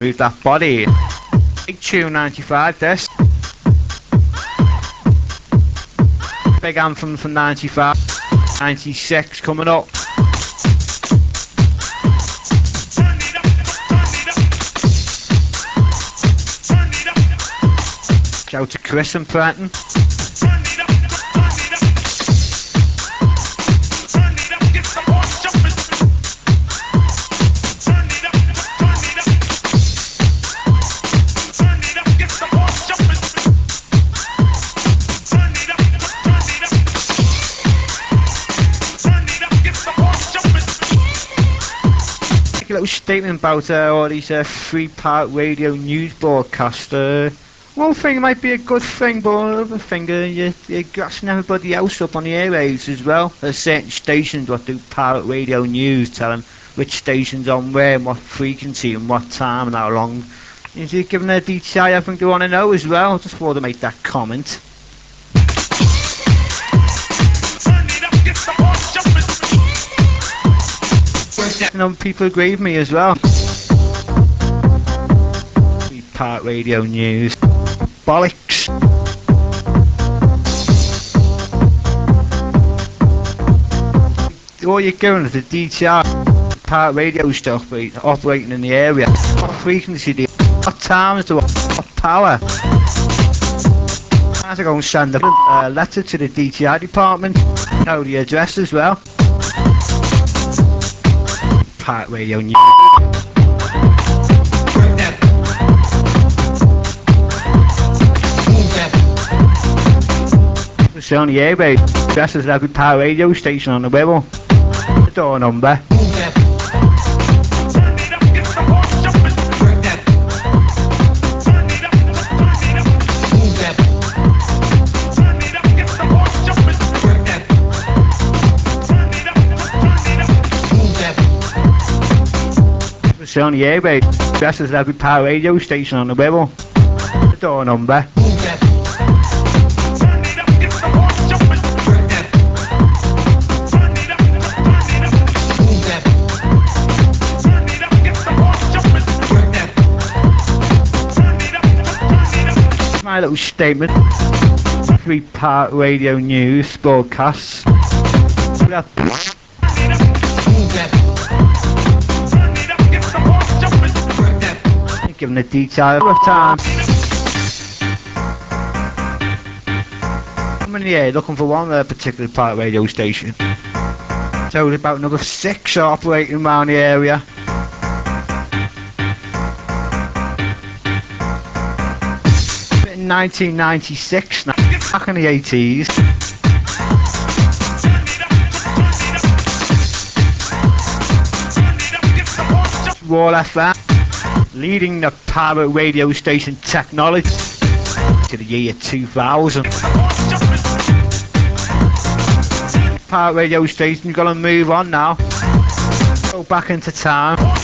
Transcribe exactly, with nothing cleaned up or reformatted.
Move that body. Big tune ninety-five, this. Big anthem from ninety-five. ninety-six coming up. Shout out to Chris and Prenton. A little statement about uh, all these uh, three-part radio news broadcasts. Uh, one thing might be a good thing, but another thing, uh, you, you're grassing everybody else up on the airwaves as well. There's certain stations that do pirate radio news, telling which station's on where, and what frequency, and what time, and how long. If you're giving their D T I everything they want to know as well, just thought to make that comment. You know, people agree with me as well. Part radio news. Bollocks. All you're doing is the D T I part radio stuff operating in the area. What frequency do you, what times do you, what power? I have to go and send a uh, letter to the D T I department. Know the address as well. Part radio news. It's on the airwaves. Address is every power radio station on the Wirral. The door number. It's on the airwaves. Address is every power radio station on the Wirral. The door number. My little statement. Three-part radio news broadcasts. Giving the detail of time. I'm in the air looking for one uh, particular part radio station. So there's about another six operating around the area. In nineteen ninety-six, now, back in the eighties. Royal F M. Leading the pirate radio station technology to the year two thousand. Pirate radio station's gonna move on now. Go back into time.